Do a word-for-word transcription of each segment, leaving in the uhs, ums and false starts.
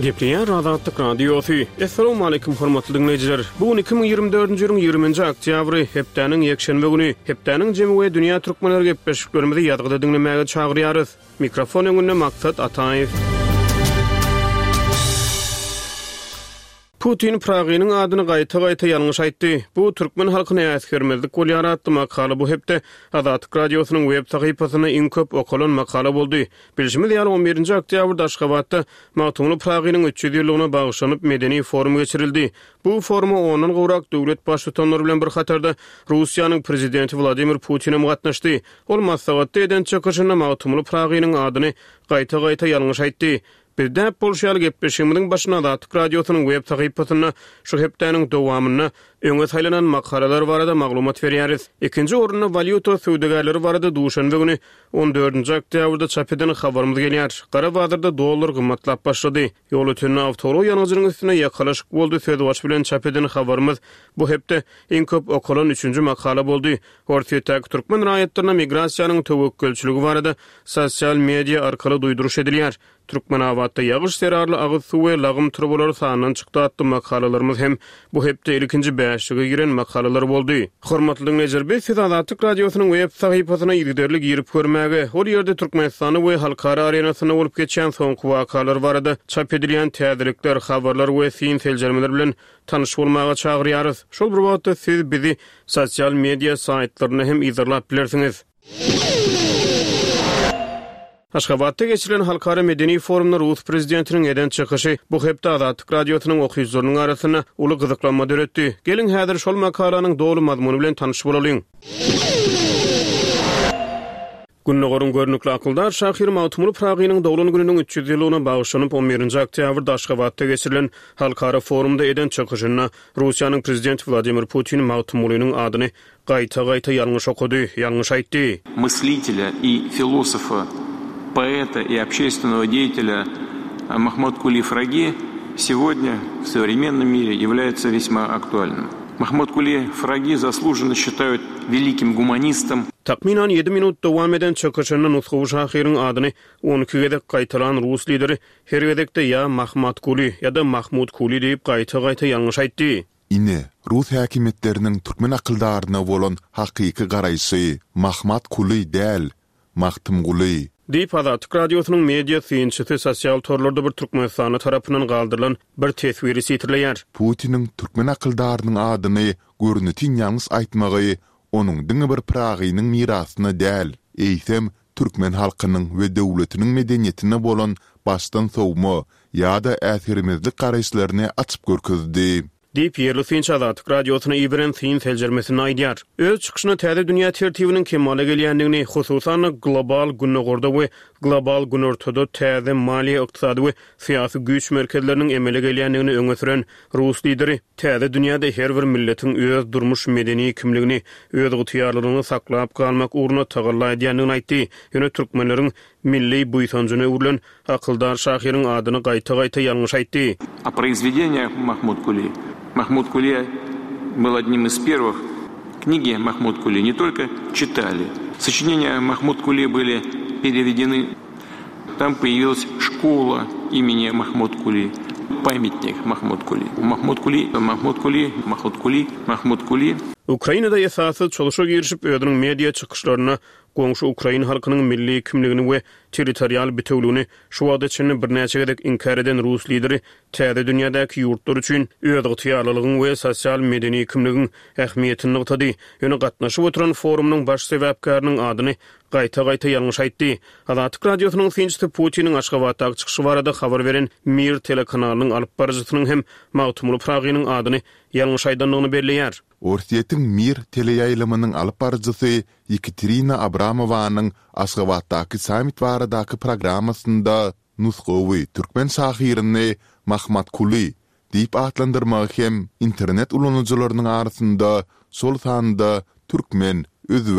Gepleyen Azadlyk Radiosu. Assalamu alaykum hormatly dinleyijiler. Bugun iki bin ýygrimi dördünji ýylyň ýygrüminji oktýabry, hepdeniň ýekşenbe güni, hepdeniň jemy we dünýä türkmenleri gepleşiklerimizi ýadgyda dinlemäge çagyrýarys. Mikrofon öňünde Maksat Ataýew. Putin Pragynyň adyny gaýta-gaýta ýalňyş aýtdy. Bu türkmen halkyna äsgermezlik bolýaratdy makala bu hepde Azadlyk Radiosynyň web sahypasyna iň köp okulan makala boldy. Bilişimiz ýaly on birinji oktýabrda Aşgabatda Magtumly Pragynyň üç ýüz ýyllygyna bagşlanyp medeni forum geçirildi. Bu foruma onuň gowrak döwlet başlyklary bilen bir hatarda Russiýanyň prezidenti Vladimir Putin hem gatnaşdy. Ol maslahatda eden çykyşyna Magtumly Pragynyň adyny gaýta-gaýta ýalňyş aýtdy. Birde Polşaly gepleşigimiň başyna Azadlyk Radiosynyň web sahypasyna şu hepdeniň dowamyna öňe saýlanan makalalar barada maglumat berýäris. Ikinji orunda valyuta söwdegarlary barada duşanbe güni on dördünji oktýabrda çap eden habarymyz gelýär. Gara bazarda dollar gymmatlap başlady. Ýol ötünde awtoro ýanyjynyň üstüne ýakalaşyk boldy. Söwdebaş bilen çap eden habarymyz bu hepde iň köp okulan üçünji makala boldy. Ortaýa türkmen raýatlaryna migrasiýanyň töwekkülçiligi barada sosial media arkaly duýduruş edilýär. Türkmen awatda ýagyş serarly agyz suw we lagym trubolary sanyny çykdy atdy makalalarymyz hem bu hepde ilkinji bäşige giren makalalar boldy. Hormatly dinleyijiler, biz Azadlyk Radiosynyň web sahypasyna ýigderlik ýerip görmäge, ol ýerde Türkmenistany we halkara arenasyna bolup geçen soňky wakalar barada çap edilýän täzelikler, habarlar we fin teljermeler bilen tanyş bolmaga çagyrýarys. Şol bir wagtda siz bizi sosial media saýtlaryna hem izlap bilersiňiz. Aşgabatda geçirilen halkara medeni forumda Rus prezidentiniň eden çykyşy bu hepde Azadlyk Radiosynyň okuýjylarynyň arasyna uly gyzyklanma döretdi. Gelin häzir şol makalanyň dogry mazmuny bilen tanyş bolalyň. Günnogorun görnükli akyldar Şahir Magtumly Pragynyň dowlany gününiň üç ýüz ýylygyna bagşlanyp on birinji oktýabrda Aşgabatda geçirilen halkara forumda eden çykyşyna Russiýanyň prezidenti Vladimir Putin Magtumlynyň adyny gaýta-gaýta ýalňyş okudy, ýalňyş aýtdy. Мыслителя и философа, поэта и общественного деятеля Махмуд Кули Фраги сегодня в современном мире является весьма актуальным. Махмуд Кули Фраги заслуженно считают великим гуманистом. Takminan ýedi minut dowam eden çykyşynyň Nusxu Şahiryň adyny on iki gezek gaýtaran Rus lideri her gezekde ýa Mahmud Kuli ýa-da Mahmud Kuli diýip gaýta-gaýta ýalňyş aýtdy. Ine Rus häkimetleriniň türkmen akyldaryna bolan hakyky garaýşy Mahmud Kuli däl, Magtum Kuli. Diýip Azadlyk Radiosynyň media synçysy sosial torlarda bir Türkmenistany tarapyndan galdyrylan bir teswiri sitirleýär. Putiniň türkmen akyldarynyň adyny görnütin ýalňys aýtmagy onuň diňe bir Pragynyň mirasyna däl, eýsem türkmen halkynyň we döwletiniň medeniýetine bolan başdan sowma ýa-da äsirimizlik garaýşlaryny açyp görkezdi. Diýip ýerli synçy Azadlyk Radiosyna iýeren syn teljermesini aýdýar. Öz çykyşyna täze dünýä tertibiniň kemale gelýändigini, hususan global günnogorda we global günortada täze maliýe ykdysady we syýasy güýç merkezleriniň emele gelýändigini öňe süren Rus lideri täze dünýäde her bir milletiň öz durmuş medeni kimligini, öz gytýarlygyny saklap galmak uğruna tagalladýanyny aýtdy. Ýöne türkmenleriň milli buýsanjyny urulan akyldar Şahiryň adyny gaýta-gaýta ýalňyş aýtdy. А произведение Махмуд Кули. Махмуд Кули был одним из первых. Книги Махмуд Кули не только читали. Сочинения Махмуд Кули были переведены. Там появилась школа имени Махмуд Кули. Памятник Махмуд Кули. Махмуд Кули, Махмуд Кули, Махмуд Кули, Махмуд Кули. Ukraynada esasy çalışa girişip özüniň media çykyşlaryna goňşy Ukraina halkynyň milli kimligini we territorial bütünlüğini şu wagtda içinde bir näçe gezek inkar eden Rus lideri täze dünýädäki ýurtlar üçin öz gytýarlylygyň we sosial medeni kimligiň ähmiýetini ýetdi. Ýöne gatnaşyp oturan forumyň baş sebäpkarynyň adyny gaýta-gaýta ýalňyş aýtdy. Azadlyk Radiosynyň synçysy Putiniň Aşgabatdaky çykyşy barada habar beren Mir telekanalynyň alyp barjysynyň hem Magtumly Pragynyň adyny ýalňyş aýdanlygyny belleýär. Ortaýetiň Mir teleýaýlamynyň alyp barjysy Yekaterina Abramowanyň Aşgabatdaky samit baradaky programmasynda Nusxu Türkmen şahirini Mahmud Kuli diýip atlandyrmak hem internet ulanjylarynyň arasynda sol sanda türkmen, özbek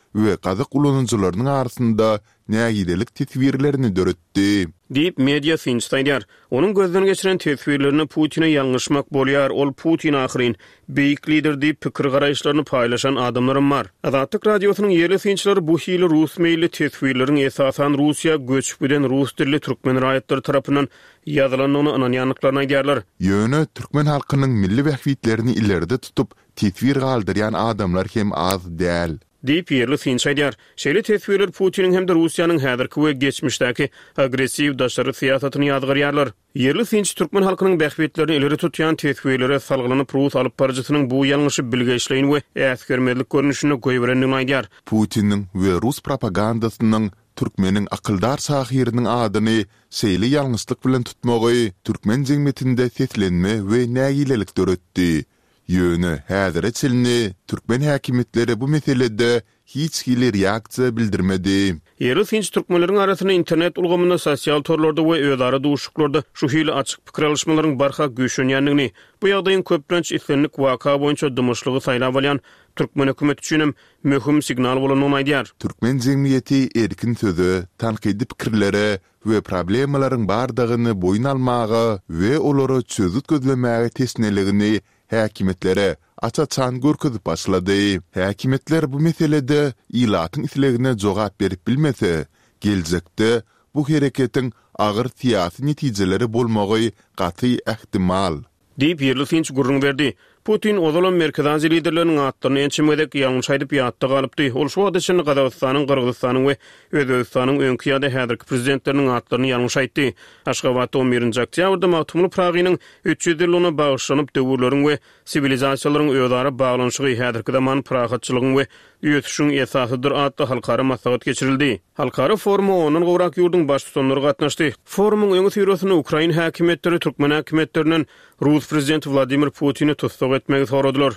we gazyk ulanjylarynyň arasynda nägidelik tesbirlerini döretdi. Deyip media finçtaýdýar. Onuň gözden geçiren tesbirlerini Putin'e ýalňyşmak bolýar. Ol Putin ahyryň beýik lider diýip pikir garaýşlaryny paýlaşan adamlarym bar. Azatlyk radiosynyň ýerli finçleri bu hili rus meýilli tesbirleriň esasan Russiýa göçüpden rus dilli türkmen raýatlary tarapyndan ýazylanyny ananýanlyklaryna aýdýarlar. Ýöne türkmen halkynyň milli wähbitlerini ileride tutup tesbir galdyrýan adamlar hem az däl. Deyip yerli finçaýdýar. Şeýle tesbirler Putiniň hem de Russiýanyň häzirki we geçmişdäki agressiw daşary syýasatyny ýadgyrýarlar. Yerli finç türkmen halkynyň bähbetlerini ileri tutýan tesbirlere salgylanyp Rus alyp barjysynyň bu ýalňyşy bilgeçleýin we äsgermedlik görnüşini goýberendigi aýdýar. Putiniň we Rus propagandasynyň türkmeniň akyldar sahiriniň adyny şeýle ýalňyslyk bilen tutmagy türkmen jemgyýetinde seslenme we nägilelik döretdi. Ýöne häzir etilni türkmen häkimetleri bu meselede hiç hili reaksiýa bildirmedi. Yerli finç türkmenleriň arasyna internet ulgamynda sosial torlarda we özara duşuklarda şu hili açyk pikir alışmalarynň barha güýçlenýändigini, bu ýagdaýyň köplenç islenlik waka boýunça dymyşlygy saýlap alýan türkmen hökümeti üçin möhüm signal bolanyny aýdýar. Türkmen jemgyýeti erkin sözü, tanqidi pikirlere we problemalaryň bardygyny boýun almagy we olary çözüp gözlemäge tesneligini häkimetlere açaçan görkezip başlady. Häkimetler bu meselede ilatyň islegine jogap berip bilmese, geljekde bu hereketiň agyr siýasy netijeleri bolmagy gaty ähtimal. Diýip yerli finç gurrun berdi. Putin ozalan merkezi liderlerinin atlarını ençimedek yanlış aydıp yatta kalıptı. Ol şu adı için Qazaqstanyň, Qırgızstanyň we Özbekistanyň öňki ýa-da häzirki prezidentleriniň atlaryny yanlış aýtdy. Aşgabatda on birinji oktýabrda Mahtumly Pragynyň üç yüz ýylyna bagşlanyp döwürleriň we sivilizasiýalaryň özara baglanyşygy häzirki zaman pragatçylygyň we ýötüşüň esasydyr atly halkara maslahat geçirildi. Halkara forumy onuň gowrak ýurdun baş tutanlary gatnaşdy. Forumyň öňü sürüsini Ukraina häkimetleri türkmen häkimetlerinden Rus prezidenti Vladimir Putin'i tutsak etmegi soradylar.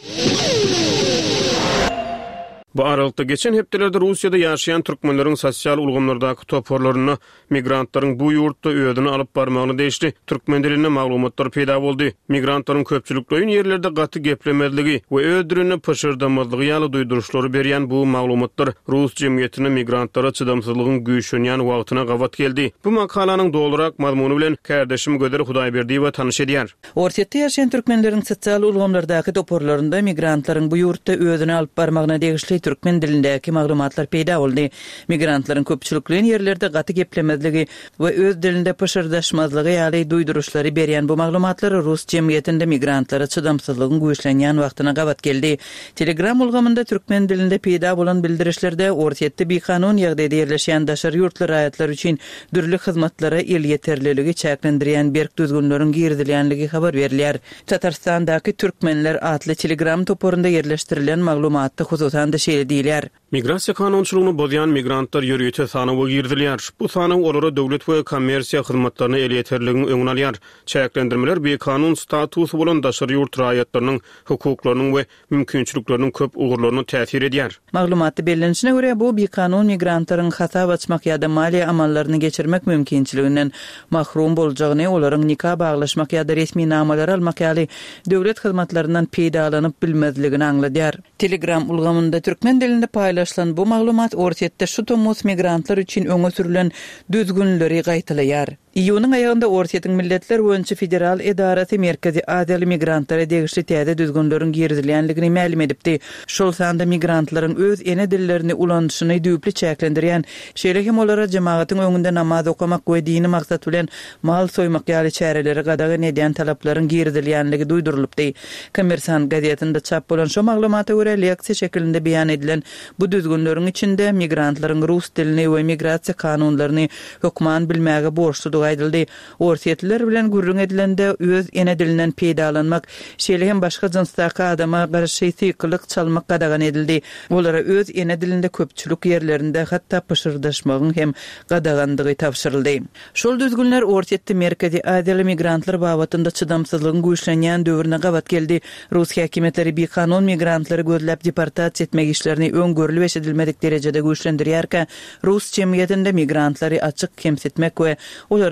Bu aralykda geçen hepdelerde Russiýada ýaşaýan türkmenleriň sosial ulgamlardaky toporlaryny migrantlaryň bu ýurtda öýdüni alyp barmagyny değişdi. Türkmen dilinde maglumatlar peýda boldy. Migrantlaryň köpçülikleri ýerlerde gaty geplemezligi we öýdürini pışırdamazlygy ýaly duýduruşlary berýän bu maglumatlar Rus jemgyýetine migrantlara çydamsızlygyň güýçlenýän wagtyna gawat geldi. Bu makalanyň dolurak mazmuny bilen kardeşim Göder Hudaýberdiýew tanış edýär. Ortaýatda ýaşaýan türkmenleriň sosial ulgamlardaky toporlarynda migrantlaryň bu ýurtda öýdüni alyp barmagyna değişli türkmen dilindäki maglumatlar peýda boldy. Migrantlaryň köpçülikleri ýerlerde gaty geplemezligi we öz dilinde pışyrdaşmazlygy ýaly duýduruşlary berýän bu maglumatlar Rus jemgyýetinde migrantlara çydamsızlygyň güýçlenýän wagtyna gawat geldi. Telegram ulgamynda türkmen dilinde peýda bolan bildirişlerde ortaýatda bekanun ýagdaýda ýerleşýän daşar ýurtlar raýatlar üçin dürli hyzmatlara el ýeterliligi çäklendirýän berk düzgünlörüň girdilýänligi habar berilýär. Tatarstandaky türkmenler atly Telegram toporunda ýerleşdirilen maglumatda hususan da şeýle diýilýär. Migrasiýa kanunçylygyny bozýan migrantlar ýörüýete sanawy girdilýär. Bu sanaw olara döwlet we kommersiýa hyzmatlaryny el ýeterligini öňüne alýar. Çäklendirmeler bir kanun statusy bolan daşary ýurt raýatlarynyň hukuklarynyň we mümkinçilikleriniň köp ugurlaryna täsir edýär. Maglumatda bellenişine görä bu bir kanun migrantlaryň hasap açmak ýa-da maliýe amallaryny geçirmek mümkinçiliginden mahrum boljagyny, olaryň nikah baglaşmak ýa-da resmi namalar almak ýaly döwlet hyzmatlarynyň peýdalanyp bilmezligini aňladýar. Telegram ulgamynda türkmen dilinde paýlaşylan bu maglumat ortaýatda şu tomos migrantlar üçin öňe sürülen düzgünleri gaýtylýar. İýunyň aýagynda Ortaýatyň Milletler Boýunça Federal Edarasy Merkezi Adaly migrantlara degişli täze düzgünlörüň girdilýänligini ma'lum edipdi. Şol sanda migrantlaryň öz ene dillerini ulanýyşyny düýpli çäklendirýän, şeýle hem olara jemagytyň öňünde namaz okamak we dini maksat bilen mal soýmak ýaly çäreleri gadagan edýän talaplaryň girdilýänligi duýdurulupdy. Kommersant gazetinde çap bolan şu maglumata görä leksiýa şeklinde beýan edilen bu düzgünlörüň içinde migrantlaryň rus dilini we migrasiýa kanunlaryny hökman bilmäge borçludygy aýdyldy. Ortaýatlylar bilen gurrun edilende öz ene dilinden peýdalanmak, şeýle hem başga jinsdaky adama garşy sykylyk çalmak gadagan edildi. Olara öz ene dilinde köpçülik ýerlerinde hatda pışyrdaşmagyň hem gadagandygy tapşyryldy. Şol düzgünler ortaýatda Merkezi Adaly migrantlar babatynda çydamsızlygyň güýçlenýän döwrüne gawat geldi. Rus häkimetleri bir kanun migrantlary gözläp deportasiýa etmek işlerini öňgörüli we edilmedik derejede güýçlendirýärkä, Rus jemgyýetinde migrantlary açyk kemsitmek we olara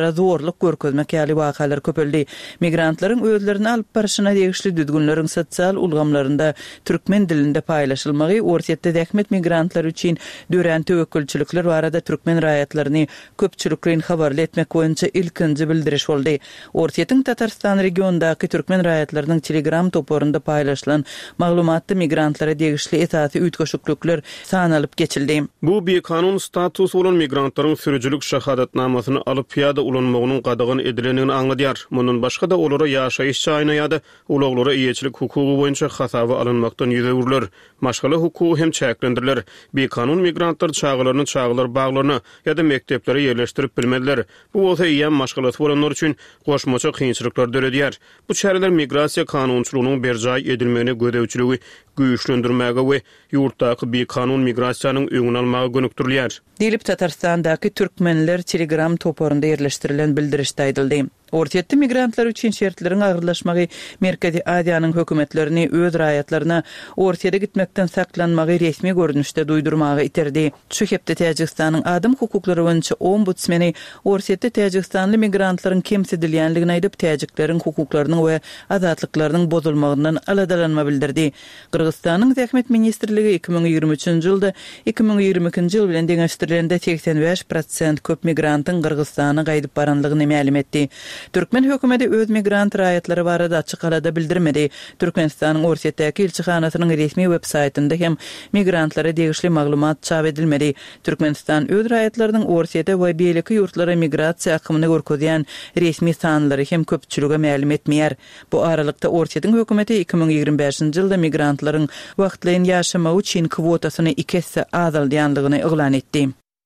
migrantlara zorluk görkezmek ýaly wakalar köpeldi. Migrantlaryň özlerini alyp barşyna degişli düzgünleriň sosial ulgamlarynda türkmen dilinde paýlaşylmagy ortatda däkmet migrantlar üçin dören töwekkelçilikler barada türkmen raýatlaryny köpçüliklerin habarly etmek boýunça ilkinji bildiriş boldy. Ortatyň Tatarstan regionundaky türkmen raýatlarynyň Telegram toporunda paýlaşylan maglumatly migrantlara degişli etaty üýtgeşiklikler sanalyp geçildi. Bu bir kanun status olan migrantlaryň sürüjülük şahadatnamasyny alyp ýa-da ulanmagynyň gadagyn edilenini aňladýar. Mundan başga da olara ýaşaýyş çaýyna ýa-da ulaglara iýeçilik hukugy boýunça hasaby alınmakdan ýüzegürler. Maşgala hukuky hem çäklendirler. Bir kanun migrantlar çağlaryny çağlar baglaryny ýa-da mekteplere ýerleşdirip bilmediler. Bu bolsa ýa maşgalat bolanlar üçin goşmaça kynçylyklar döredýär. Bu çäreler migrasiýa kanunçylygynyň berjaý edilmegine gödäwçiligi güýçlendirmäge we ýurtdaky bir kanun migrasiýanyň öňüni almagy gönükdirilýär. Dilip Tatarstandaky türkmenler Telegram toporunda ýerleşdirilen bildirişde aýdyldy. Ortatda migrantlar üçin şertleriň agyrlaşmagy Merkezi Aziýanyň hökümetlerini öz raýatlaryna ortada gitmekden saklanmagy resmi görnüşde duýdurmagy iterdi. Şu hepde Täjikistanyň adam hukuklary boýunça ombudsmeni ortatda Täjikstanly migrantlaryň kemsedilýänligini aýdyp täjiklaryň hukuklarynyň we azatlyklarının bozulmagyndan aladalanma bildirdi. Kırgızstanyň Täkmet ministrligi iki ming ýigirme üçinji ýylda iki ming ýigirme ikinji ýyl bilen deňeşdirilende seksen beş prosent köp migrantyň Kırgızstana gaýdyp baranlygyny ma'lum etdi. Türkmen hökümeti öz migrant raýatlary barada açyk halda bildirmedi. Türkmenistanyň Orsetdäki elçihanasynyň resmi web saýtynda hem migrantlara degişli maglumat çap edilmedi. Türkmenistan öz raýatlarynyň Orsetde we beýleki ýurtlara migrasiýa akymy görkezýän resmi sanlary hem köpçülige ma'lum etmeýär. Bu aralykda Orsetdiň hökümeti iki ming ýigirme beşinji ýylda migrantlaryň wagtlaryň ýaşamagy üçin kwotasyny iki hisse azaldýanlygyny eglan etdi.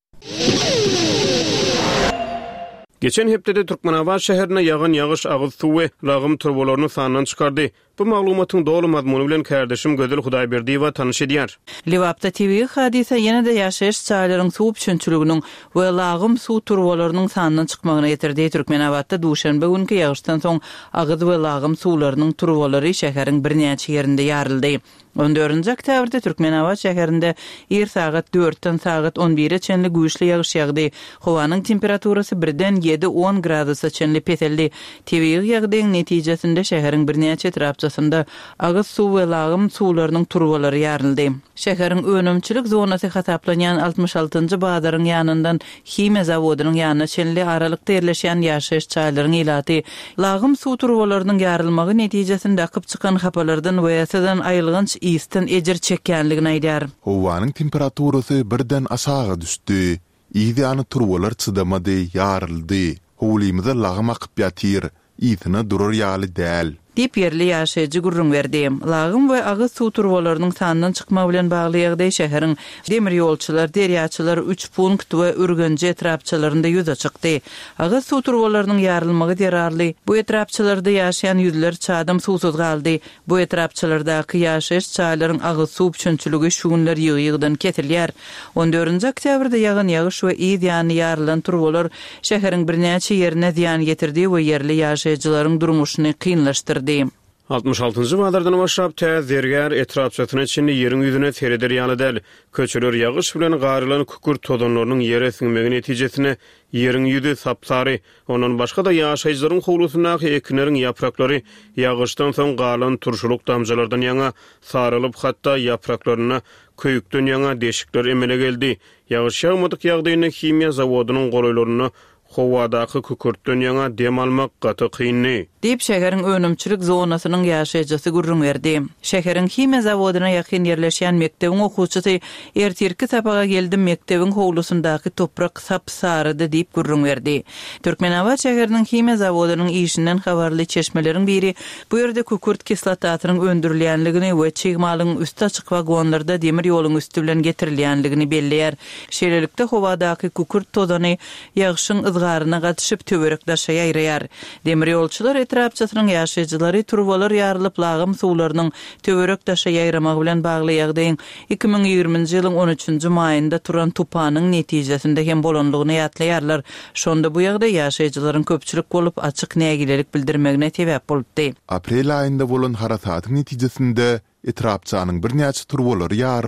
Geçen hepdede Türkmenabat şäherine ýagan ýagyş agyz suw we lagym turbolaryny sandan çykardy. Bu maglumatyň dolu mazmuny bilen kardeşim Gözel Hudaýberdiýewa tanyş edýär. Liwapda T V hadise ýene-de ýaşaýyş çaýlaryň suw üçinçiliginiň we lagym suw turbolarynyň sandan çykmagyna ýetirdi. Türkmenabatda duşanbe günkü ýagyşdan soň agyz we lagym suwlarynyň turbolary şäheriň birnäçe ýerinde ýaryldy. on dördünji oktýabrda Türkmenabat şäherinde er sagat dörtden sagat on bire çenli güýçli ýagyş ýagdy. Howanyň temperaturasy birden ýedi on gradusy çenli peteldi. T V ýagdaýyň netijesinde şäheriň birnäçe etrapçasynda agyz suw we lagym suwlarynyň turbolary ýaryldy. Şäheriň önümçilik zonasy hasaplanýan altmış altynjy bazaryň ýanyndan hime zawodynyň ýanyna çenli aralykda ýerleşýän ýaşaýyş çaýlaryň ilaty lagym suw turbolarynyň ýarylmagy netijesinde akyp çykan hapalardan we ýasadan aýylgynç ýysten ejir çekýänligini aýdýar. Howanyň temperaturasy birden aşağı düşdi. Ýa-da turbolar çydamady, ýaryldy. Howlymyza lagym akyp ýatyr. Ýytyna durar ýaly däl. Dip yerli ýaşaýjy gurrun berdi. Lagym we agyz suw turbolarynyň sandan çykma bilen bagly ýagdaý şäheriň demir ýolçylar, derýaçylar üç punkt we Ürgenji etrapçalarynda ýüze çykdy. Agyz suw turbolarynyň ýarylmagy derarly. Bu etrapçalarda ýaşaýan ýüzler çadam suwsuz galdy. Bu etrapçalardaky ýaşaýyş çaýlaryň agyz suw üçinçiligi şu günler ýygy-ýygydan ketilýär. on dördünji oktýabrda ýagan ýagyş we ýa-da ýarylan turbolar şäheriň birnäçe ýerine ziýan getirdi we yerli ýaşaýjylaryň durmuşyny kynlaşdyrdy. altmış altıncı badardan başlap täze zerger etrapçasyna çenli ýeriň ýüzüne tereder ýaly däl. Köçeler ýagyş bilen garylan kükürt tozanlarynyň ýere siňmegi netijesinde ýeriň ýüzi sapsary, ondan başga da ýaşaýjylaryň howlusynaky ekinleriň ýapraklary ýagyşdan soň galan turşuluk damjalardan ýaňa sarylyp hatda ýapraklaryna köýükden ýaňa deşikler emele geldi. Ýagyş ýagmadyk ýagdaýyna himiýa zawodynyň golaýlaryny howadaky kükürtden ýaňa dem almak gaty kynny. Dip şäheriň önümçilik zonasynyň ýaşaýjysy gurrun berdi. Şäheriň hime zawodyna ýakyn ýerleşýän mektebiň okuwçysy ertirki sapaga geldim mektebiň howlusundaky toprak sapsarıdy diýip gurrun berdi. Türkmenabat şäheriniň hime zawodynyň işinden habarly çeşmeleriň biri bu ýerde kükürt kislatatynyň öndürilýänligini we çygmalyň üstü açyk wagonlarda demir ýoluň üstü bilen getirilýänligini belleýär. Şeýlelikde howadaky kükürt tozany ýagyşyň ızgaryna gatyşyp töwerek daşa ýaýraýar. Demir ýolçylar etrapçasynyň ýaşaýjylary turbolar ýarylyp lagym suwlarynyň töwerek daşa ýaýramagy bilen bagly ýagdaýyň iki ming ýigirminji ýylyň on üçünji maýynda turan tupanyň netijesinde hem bolanlygyny ýatlaýarlar. Şonda bu ýagdaý ýaşaýjylaryň köpçülik bolup açyk nägilelik bildirmegine sebäp boldy. Aprel aýynda bolan harasatyň netijesinde etrapçanyň birnäçe turbolary ýarylyp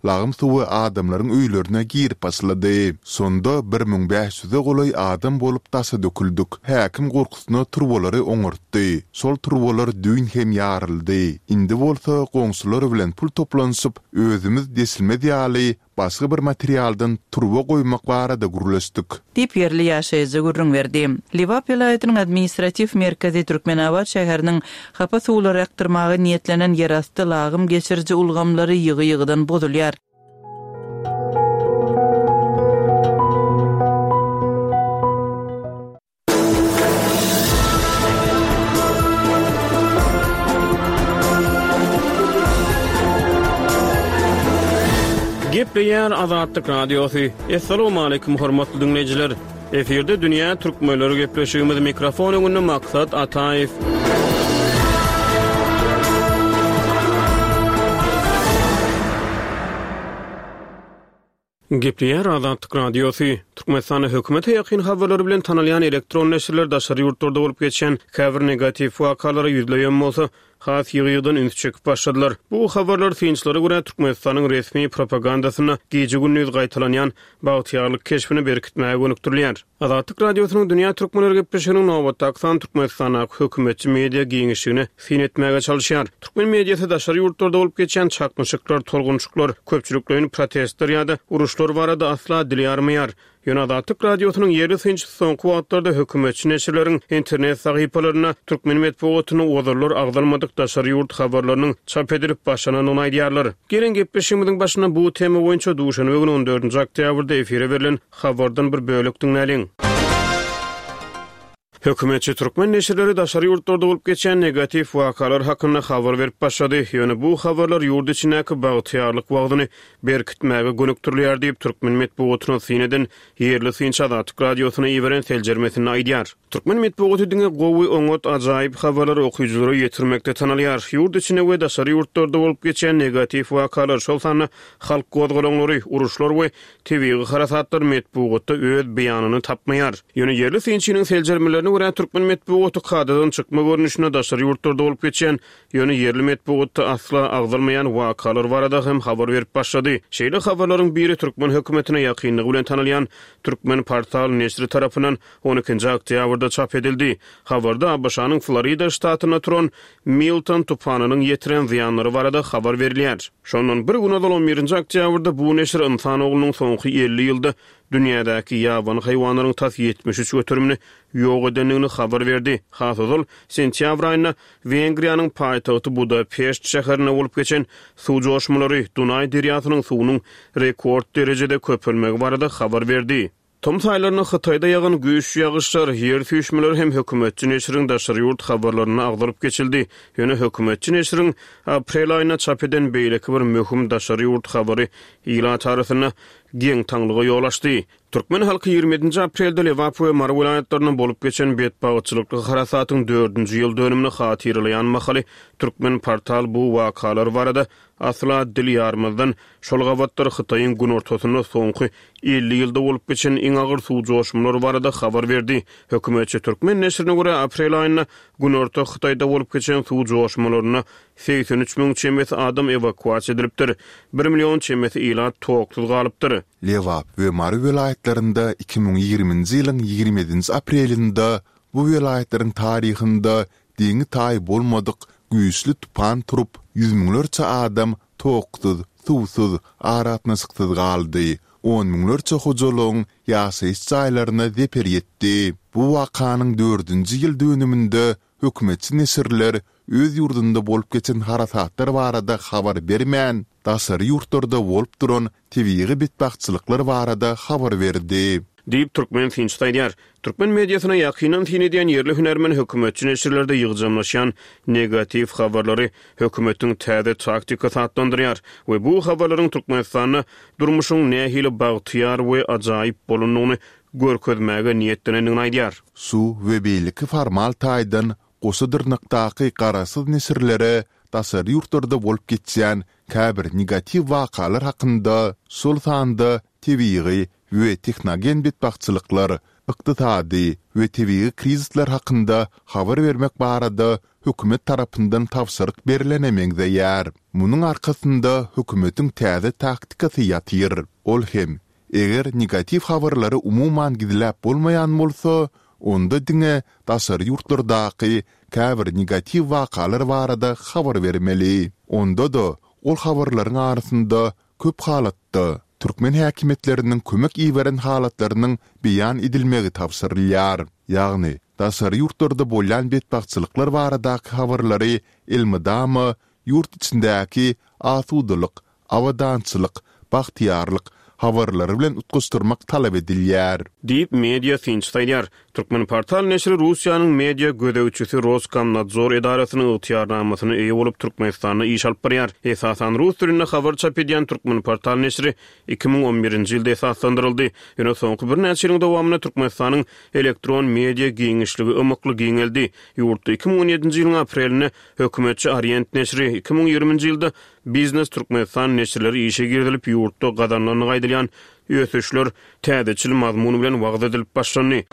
lağım suwy adamlaryň öýlerine girip başlady. Sonda bir ming beş yüze golay adam bolup dasa döküldük. Häkim gorkusyna turbolary oňurtdy. Sol turbolar düýün hem ýaryldy. Indi bolsa goňsular bilen pul toplansyp özümiz desilmedi ýaly başga bir materialdan turbo goýmak barada gurulşdyk. Dip yerli ýaşaýjy gurrun berdi. Liwap vilayatynyň administrativ merkezi Türkmenabad şäheriniň hapa suwlary aktyrmagy niýetlenen yerasty lağım geçirji ulgamlary ýygy-ýygydan bozulýar. Gepleýär Azatlyk Radiosu. Assalamu alaykum hormatly dinleýijiler. Eferde dünýä türkmenleri gepleşigimiz mikrofon öňünde Maksat Ataýew. Gepleýär Azatlyk Radiosu. Türkmenistana hökümeti ýakyn habarlary bilen tanalýan elektron neşirler daşary ýurtlarda bolup geçen häzir negativ wakalary ýüzleýän bolsa, has ýygydan üns çekip başladylar. Bu habarlar synçlara görä Türkmenistanyň resmi propagandasyna gece gündüz gaýtalanýan bagtýarlyk keşfini berkitmäge gönükdirýär. Azatlyk Radiosynyň dünýä türkmenleri gepleşiginiň nowatda aksan Türkmenistana hökümeti media giňişini sinetmäge çalışýar. Türkmen mediasy daşary ýurtlarda bolup geçen çakmyşyklar, tolgunçluklar, köpçüliklerin protestler ýa-da uruşlar barada asla dilýarmaýar. Ýöne Azatlyk Radiosynyň ýerli synçy soňky wagtlarda hökümetçi neşirleriň internet sahypalaryna türkmen medeniýetini ozurlar agdalmadyk daşary ýurt habarlarynyň çap edilip başlananyny aýdýarlar. Gelen gepleşigimiziň başyna bu tema boýunça duşany we on dördünji oktýabrda efire berilen habardan bir bölek dinläliň. Hökümetçi türkmen neşirleri daşary ýurtlarda bolup geçen negativ wakalar hakynda habar berip başlady. Ýöne bu habarlar ýurt içindäki bagtýarlyk wagtyny berkitmäge gönükdirýär diýip türkmen medeniýetini sineden ýerli synçy Azatlyk Radiosyna ýeberen teljermesini aýdýar. Türkmen medeniýetine gowy oňot ajaýyp habarlar okuyjylary ýetirmekde tanalýar. Ýurt içinde we daşary ýurtlarda bolup geçen negativ wakalar şol sany halk gozgolonlary, uruşlar we tebigy harasatlar medeniýetde öz beýanyny tapmaýar. Ýöne ýerli synçynyň teljermelerini görä türkmen medeniýeti kadadan çykma görnüşine daşary ýurtlarda bolup geçen ýöne ýerli medeniýetde asla agdalmaýan wakalar barada hem habar berip başlady. Şeýle habarlaryň biri türkmen hökümetine ýakynlygy bilen tanalýan Türkmen portal neşri tarapyndan on ikinji oktýabrda çap edildi. Habarda Abaşanyň Florida ştatyna turan Milton tufanynyň ýetiren ziýanlary barada habar berilýär. Şondan bir gün on birinji oktýabrda bu neşir insan oglunyň soňky elli ýylda dünýädäki ýaban haýwanlaryň tas ýetmiş üç götürümini ýok edenligini habar berdi. Hasazol sentýabr aýyna Wengriýanyň paýtagty Budapest şäherine bolup geçen suw joşmalary Dunay derýasynyň suwunyň rekord derejede köpelmegi barada habar berdi. Tom saýlaryna Hytaýda ýagan güýç ýagyşlar, ýer süýşmeleri hem hökümetçi neşiriň daşary ýurt habarlaryna agdaryp geçildi. Ýöne hökümetçi neşiriň aprel aýyna çap eden beýleki bir möhüm daşary ýurt habary ýyla tarasyna giň taňlyga ýol açdy. Türkmen halky ýigrimenti aprelde Lewap we Mar vilayatlarynyň bolup geçen betbagçylykly harasatyň dördünji ýyl dönümini hatyrlayan makaly Türkmen portal bu wakalar barada asla dilýarmazdan şol gawatlar Hytaýyň gün ortasyna soňky elli ýylda bolup geçen iň agyr suw joşmulary barada habar berdi. Hökümetçi Türkmen neşrine görä aprel aýyna gün orta Hytaýda bolup geçen suw joşmularyna seksen üç miň çemesi adam evakuasiýa edilipdir. bir million çemesi ila toksuz galypdyr. Lewap we Mar vilayatlarynda iki ming ýigriminji ýylyň ýigrimedinji aprelinde bu vilayatlaryň taryhynda diňi taý bolmadyk güýçli tupan turup yüz miňlerçe adam toksuz, suwsuz, aratnasyksız galdy. on miňlerçe hojaloň ýaşaýyş jaýlaryna zeper ýetdi. Bu wakanyň dördünji ýyl dönüminde hökümetçi neşirler öz ýurdunda bolup geçen harasatlar barada habar bermän, daşary ýurtlarda bolup duran tebigy betbagçylyklar barada habar berdi. Diýip Türkmen synçy aýdýar. Türkmen mediasyna ýakynan tinediýän ýerli hünärmen hökümetçi neşirlerde ýygjamlaşan negativ habarlary hökümetiň täze taktikasy atlandyrýar we bu habarlaryň Türkmenistana durmuşyň nähili bagtyar we ajaýyp bolanyny görkezmäge niýetlenenini aýdýar. Su we beýleki formal taýdan goşadyrnykdaky garasyz neşirlere daşary ýurtlarda bolup geçýän käbir negativ wakalar hakynda sol sanda tebigy we texnogen betbagçylyklar iqtisadi we tebii krizisler hakynda habar vermek barada hökümet tarapyndan tawsyryk berilenemeňde ýer. Munyň arkasynda hökümetiň täze taktikasy ýatyr. Ol hem eger negativ habarlary umuman gidilip bolmaýan bolsa, onda diňe daşary ýurtlardaky käbir negativ wakalar barada habar bermeli. Onda da ol habarlaryň arasynda köp halatda Türkmen häkimetleriniň kömek iýeren halatlarynyň beýan edilmegi tawsyrylýar. Ýagny daşary ýurtlarda bolan betbaççylyklar baradaky habarlary elmidama ýurt içindäki asudylyk, awadançylyk, bagtyarlyk habarlary bilen utgusturmak talap edilýär. Deep Media Finchtaýar Türkmen portal neşri Russiýanyň media gödäwçisi Roskomnadzor edarasynyň ýetýärnamasyny eýe bolup Türkmenistanda iş alyp barýar. Esasan rus dilinde habar çap edýän Türkmen portal neşri iki ming on birinji ýylda esaslandyryldy. Ýöne soňky bir näçe ýylyň dowamyna Türkmenistanyň elektron media giňişligi ömükli giňeldi. Ýurtda iki ming on ýedinji ýylyň aprelinde hökümetçi Orient neşri iki ming ýigrimiji ýylda Business Türkmenistan neşirleri işe girdilip ýurtda gadanlaryny gaýdylýan ösüşler täzeçil mazmuny bilen wagt edilip başlandy.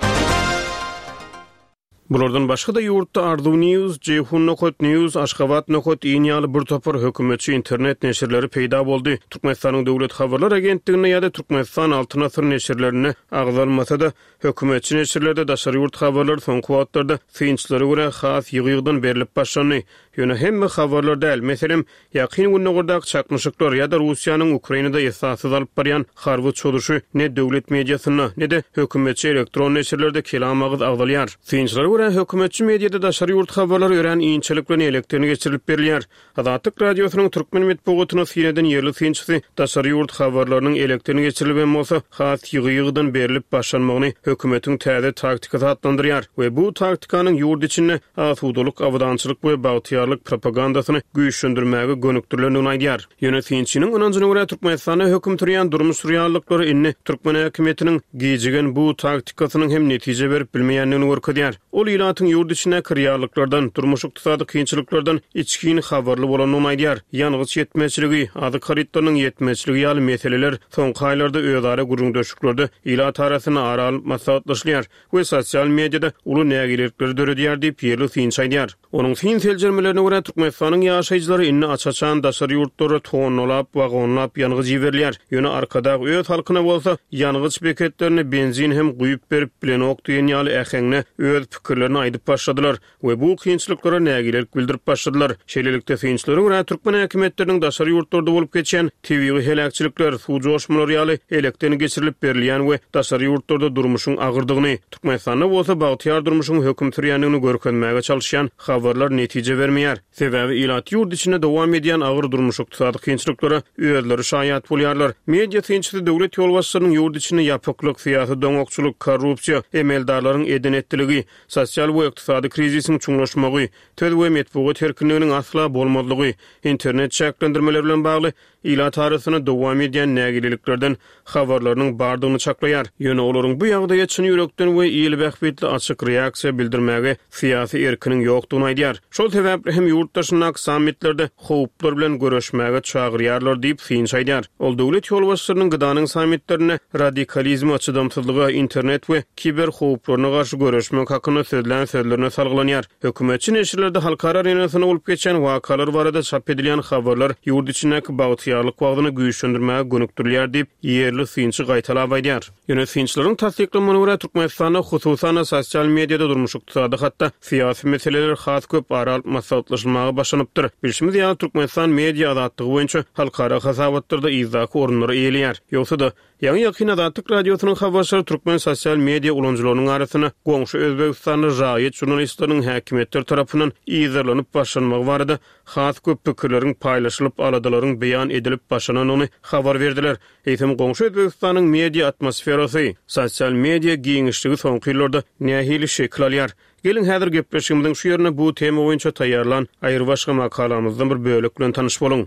Bulardan başga da ýurtda Ardu News, Ceyhun Nokot News, Aşgabat Nokot ýaly bir topar hökümetçi internet neşirleri peýda boldy. Türkmenistanyň döwlet habarlar agentligine ýa-da Türkmenistan Altyn Asr neşirlerini agzalmasa da hökümetçi neşirlerde daşary ýurt habarlar soňky wagtlarda synçlary görä has ýygydan berilip başlandy. Ýöne hemme habarlar däl, meselem ýakyn günlerdaky çakmyşyklar ýa-da Russiýanyň Ukrainada esassız alyp barýan harby çoluşy ne döwlet mediasyna ne de hökümetçi elektron neşirlerde kelam agyz agdalýar. Synçlary görä hökümetçi mediada daşary ýurt habarlary ören iňçilik bilen elektron geçirilip berilýär. Azatlyk radiosynyň türkmen medeniýetine sineden ýerli synçysy daşary ýurt habarlarynyň elektron geçirilýän bolsa has ýygy-ýygydan berilip başlanmagyny hökümetiň täze taktikasy adlandyrýar we bu taktikanyň ýurt içinde asudylyk, awadançylyk we bagtyar propagandasyny güýçlendirmäge gönükdirlendigini aýdýar. Ýönetimçiniň onuncuny görä Türkmenistanda höküm türýän durmuş reallyklary inni Türkmen häkimetiniň gijigen bu taktikasynyň hem netije berip bilmeýändigini görkezýär. Ol ýylatyň ýurt içine kirýarlyklardan, durmuş ykdysady kynçylyklardan içkin habarly bolanyny aýdýar. Ýalňyz ýetmezçiligi, adyk haritlarynyň ýetmezçiligi ýaly meseleler soňky aýlarda özara gurulmuşyklarda ýylat arasyna aralyp maslahatlaşýar we sosial mediada uly nägilikleri döredýär diýip ýerli synç aýdýar. Onuň syn seljermeleri görä Türkmenistanyň ýaşaýjylary inni açaçan daşary ýurtlary tonlap, wagonlap ýanygy jiberler. Ýöne arkada öz halkyna bolsa ýanygy beketlerini benzin hem guýup berip bilen okduýan ýaly äheňne öz pikirlerini aýdyp başladylar we bu kynçylyklara nägilik bildirip başladylar. Şeýlelikde synçlary görä Türkmen häkimetleriniň daşary ýurtlarda bolup geçen tebii helakçylyklar, suw joşmalary ýaly elektron geçirilip berilýän we daşary ýurtlarda durmuşyň agyrdygyny, Türkmenistanda bolsa bagtyar durmuşyň höküm türýändigini görkezmäge çalışýan habarlar netije bermeýär. Sebäbi ýylat ýurt içinde dowam edýän agyr durmuş ykdysady kynçylyklara öýleri şaýat bolýarlar. Media synçysy döwlet ýolbaşçylarynyň ýurt içinde ýapyklyk, syýasy doňokçuluk, korrupsiýa, emeldarlaryň edenetdiligi, sosial we ykdysady krizisiň çuňlaşmagy, töz we medeniýet erkinliginiň asla bolmadylygy, internet çäklendirmeleri bilen bagly ýylat arasyna dowam edýän nägiliklerden habarlarynyň bardygyny çaklaýar. Ýöne olaryň bu ýagdaýa çyn ýürekden we ýylbähbetli açyk reaksiýa bildirmäge syýasy erkiniň ýokdugyny aýdýar. Şol sebäpli hem ýurtdaşynak sammitlerde howplar bilen görüşmäge çagyrýarlar diýip synç aýdýar. Ol döwlet ýolbaşçylarynyň gydanyň sammitlerine radikalizm, açydamsızlyga, internet we kiber howplaryna garşy görüşmek hakyna söýlen sözlerine salgylanyar. Hökümetçi neşirlerde halkara arenasyna bolup geçen wakalar barada çap edilýän habarlar ýurt içindäki bagtyarlyk wagtyny güýçlendirmäge gönükdirilýär diýip ýerli synçy gaýtalap aýdýar. Ýöne synçlaryň tasdiklamagyna görä Türkmenistanda hususan sosial mediada durmuş ykdysady hatda syýasy meseleler has köp aralyp maslahatlaşylmagy başlanypdyr. Bilşimiz ýa Türkmenistan media azatlygy boýunça halkara hasabatlarda izdaky orunlary eýelýär. Ýogsa da ýa-ni ýakyn azatlyk radiosynyň habarçylary Türkmen sosial media ulanjylarynyň arasyna goňşy Özbegistanyň raýat jurnalistlarynyň häkimetler tarapyndan ýyzarlanyp başlanmagy barada has köp pikirleriň paýlaşylyp aladaryň beýan edilip başlananyny habar berdiler. Eýsem goňşy Özbegistanyň media atmosferasy, sosial media giňişligi soňky ýyllarda nähili şekil alýar. Gelin häzir gepleşigimiziň şu ýerine bu tema boýunça taýýarlan aýry başga makalamyzdan bir bölek bilen tanyş boluň.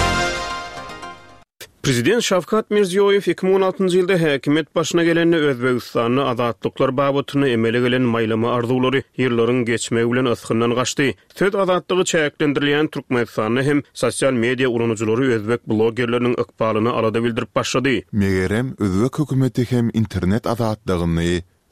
Prezident Şavkat Mirziýoýew iki ming on altyncy ýylda häkimet başyna gelende Özbegistanyň azatlyklar babatyny emele gelen maýlama arzulary ýyllaryň geçmegi bilen ysgyndan gaçdy. Söz azatlygy çäklendirilýän Türkmenistanyň hem sosial media ulanjylary özbek blogerleriniň ykbalyny alada bildirip başlady. Megerem özbek hökümeti hem internet azatlygyny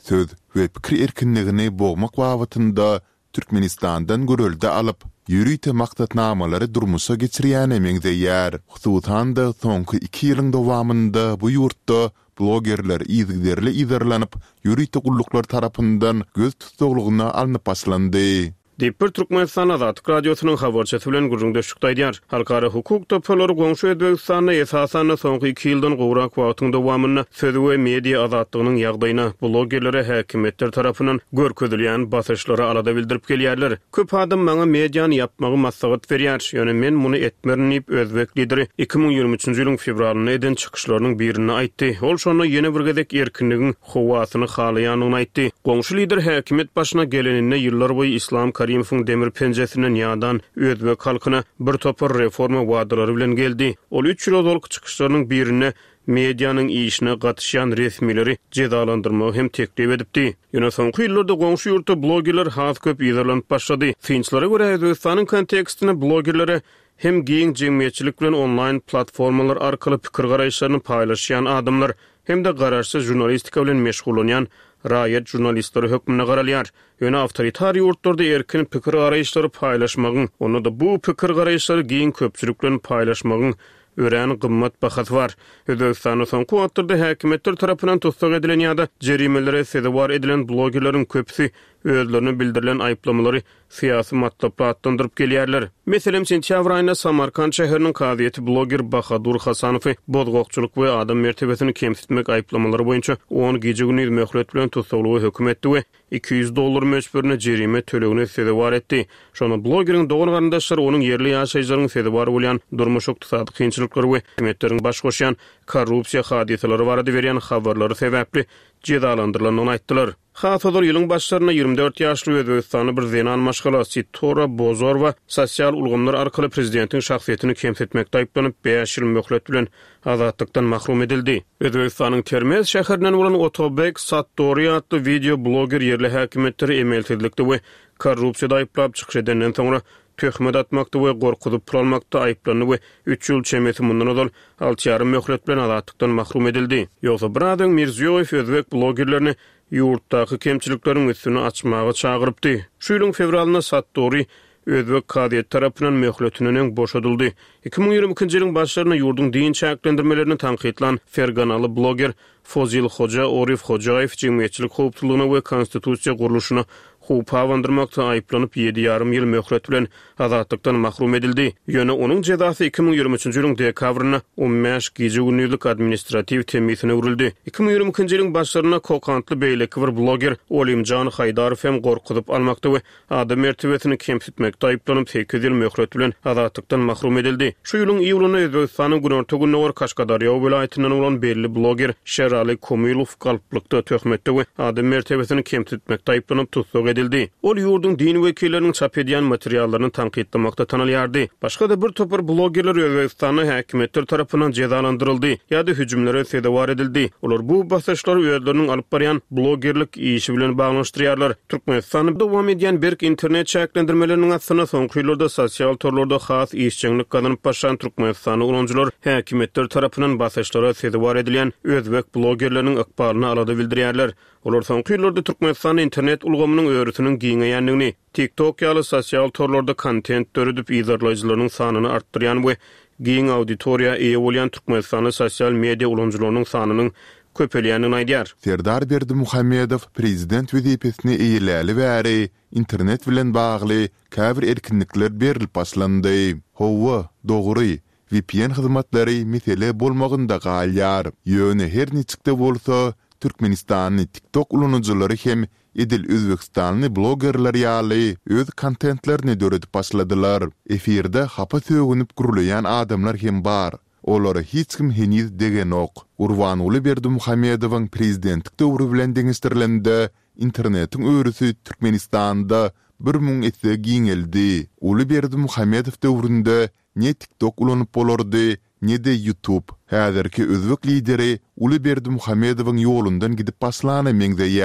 söz we pikir erkinligini boğmak wagtynda Türkmenistandan görüldi alıp ýürüýte maktatnamalary durmuşa geçirýän emeňde ýer. Hususan da soňky iki ýylyň dowamında bu ýurtda blogerler izgirli izerlenip ýürüýte gulluklar tarapyndan göz tutuglygyna alınıp başlandy. Dipper Türkmenistan Azatlyk Radiosynyň habarçysy bilen gurulmuşdyk aýdýar. Halkara hukuk topalary goňşy Özbegistanda esasan soňky iki ýyldan gowrak wagtyň dowamyny söz we media azatlygynyň ýagdaýyna blogerlere häkimetler tarapyndan görkezilýän basyşlary alada bildirip gelýärler. Köp adam maňa mediany ýapmagy maslahat berýär. Ýöne men muny etmerin diýip Özbek lideri iki ming ýygrimi üçinji ýylyň fevralyna eden çykyşlarynyň birini aýtdy. Ol şonu ýene bir gezek erkinligiň howasyny halaýanyny aýtdy. Goňşy lider häkimet başyna gelenine ýyllar boýy islam Karimov'un demir penceresinden ýadan Özbek halkyna bir topar reforma wadalary bilen geldi. Ol üç ýyl ozalky çykyşlarynyň birine medianyň işine gatışýan resmileri cezalandyrmagy hem teklip edipdi. Ýöne soňky ýyllarda goňşy ýurtda blogerler has köp ýerlenip başlady. Finçlara görä Özbegistanyň kontekstine blogerlere hem giň jemgyýetçilik bilen online platformalar arkaly pikir garaýşlaryny paýlaşýan adamlar hem de garaşsyz jurnalistika bilen meşgul bolýan raýat jurnalistleri hökmüne garalýar. Ýöne awtoritar ýurtlarda erkin pikir garaýşlary paýlaşmagyň, onu da bu pikir garaýşlary giň köpçülik bilen paýlaşmagyň ören gymmat bahas var. Özbegistanyň soňky wagtlarda häkimetler tarapyndan tutsak edilen ýa-da jerimelere sebäp edilen blogerlaryň köpsi özlerini bildirilen aýplamalary syýasy matlapla atlandyryp gelýärler. Meselem sentýabr aýynda Samarkand şäheriniň kadyety bloger Bahadur Hasanowy bozgokçuluk we adam mertebesini kemsitmek aýplamalary boýunça on gije güni möhlet bilen tutsaklygy hökm etdi we iki yüz dollar möçberine jerime tölegine sebäp etdi. Şonu blogeriň dogan garandaşlary onuň yerli ýaşaýjylaryň sebäp bolýan durmuş ykdysady kynçylyklary we hökümetleriň baş goşýan korrupsiýa hadiseleri barada berýän habarlary sebäpli cezalandyrylanyny aýtdylar. Hasodor ýylyň başlaryna ýygrimi dört ýaşly Özbegistany bir zenan maşgalasy Tora Bozorova sosial ulgamlar arkaly prezidentiň şahsiýetini kemsitmekde aýplanyp beş ýyl möhlet bilen azatlykdan mahrum edildi. Özbegistanyň Termez şäherinden bolan Otobek Sattori adly video bloger ýerli häkimetleri emeltizlikde we korrupsiýada aýplap çykyş edenden soňra töhmet atmakda we gorkudyp pulmakda aýplany we üç ýyl çemeti mundan ozal alty ýarym möhlet bilen azatlykdan mahrum edildi. Ýogsa bir adam Mirziýow Özbek blogerlerini ýurtdaky kemçilikleriň üstüne açmagy çagyrypdy. Şu ýylyň fevralyna Sattori Özbek kadyet tarapyndan möhletiniň boşadyldy. iki ming ýygrimi ikinji ýylyň başlaryna ýurdun din çäklendirmelerini tanqidlan Ferganaly bloger Fozil Hoca Orif Hocaev jemgyýetçilik howpçylygyna we konstitusiýa guruluşyna hup awandyrmakda aýplanyp ýedi ýarym ýyl möhlet bilen azatlykdan mahrum edildi. Ýöne onuň jezasy iki ming ýygrimi üçinji ýylyň dekabryna on beş gije günlük administrativ temizine urildi. iki ming ýygrimi ikinji ýylyň başlaryna kokantly beýleki bir bloger Olimjan Haydarow hem gorkudyp almakda we adam mertebesini kemsitmekde aýplanyp sekiz ýyl möhlet bilen azatlykdan mahrum edildi. Şu ýylyň iýulyna Özbegistanyň Günorta günüňor Kaşgadarýa welaýatynyň bolan belli bloger Şerali Komilov galplykda töhmetde we adam mertebesini kemsitmekde aýplanyp tutsak edildi. Ol ýurdun din wekilleriniň çap edýän materiallaryny tanqidlamakda tanalýardy. Başga da bir topar blogerler Özbegistanyň häkimetler tarapyndan cezalandyryldy ýa-da hüjümlere sebäp edildi. Olar bu basyşlary özleriniň alyp barýan blogerlik işi bilen baglanşdyrýarlar. Türkmenistanyň dowam edýän berk internet çäklendirmeleriniň asyna soňky ýyllarda sosial torlarda has işçilik ganyp başlan Türkmenistanyň ulanjylar häkimetler tarapyndan basyşlara sebäp edilen Özbek blogerleriniň ykbalyny alada bildirýärler. Olar soňky ýyllarda Türkmenistanyň internet ulgamynyň öwrütiniň giňeýänligini, TikTok ýaly sosial torlarda kontent döredip izlerleýijileriniň sanyny artdyrýan we giň auditoriýa eýe bolýan Türkmenistanyň sosial media ulanjylarynyň sanynyň köpelýänini aýdýar. Serdar Berdimuhammedow prezident wezipesine eýiläli bäri internet bilen bagly käbir erkinlikler berilip başlandy. Howa, dogry, V P N hyzmatlary mesele bolmagynda galýar. Ýöne her niçikde bolsa Türkmenistanyň TikTok ulanjylary hem edil Özbegistanyň blogerler ýaly öz kontentlerini döredip başladylar. Efirde hapa sögünüp gurulaýan adamlar hem bar. Olara hiç kim heniz degen ok. Urwanuly Berdimuhammedowyň prezidentlik döwrü bilen deňişdirilende internetiň öwrüsi Türkmenistanda bir müň etse giňeldi. Uly Berdimuhammedow döwründe ne TikTok ulanyp bolardy, ne de YouTube. Häzirki Özbek lideri Uly Berdimuhammedowyň ýolundan gidip başlany meňde ýer.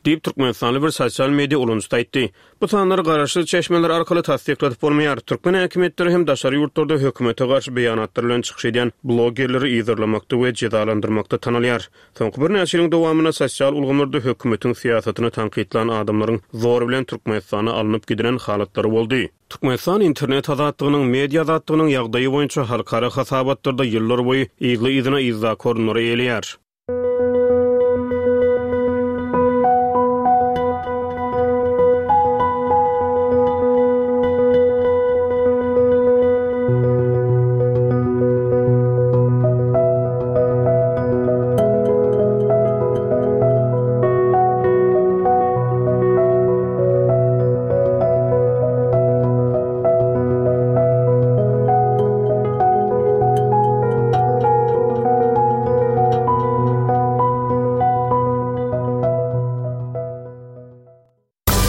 diýip Türkmenistanly bir sosial media ulanyşda aýtdy. Bu sanlar garaşly çeşmeler arkaly tasdiklatyp bolmaýar. Türkmen häkimetleri hem daşary ýurtlarda hökümete garşy beýanatlar bilen çykyş edýän blogerleri ýyzyrlamakda we jedalandyrmakda tanalýar. Soňky bir näçe ýylyň dowamyna sosial ulgamlarda hökümetiň siýasatyny tanqidlan adamlaryň zor bilen Türkmenistana alınıp gidilen halatlary boldy. Türkmenistan internet azatlygynyň, media azatlygynyň ýagdaýy boýunça halkara hasabatlarda ýyllar boýy ýygy ýyzyna ýyza korunary elýär.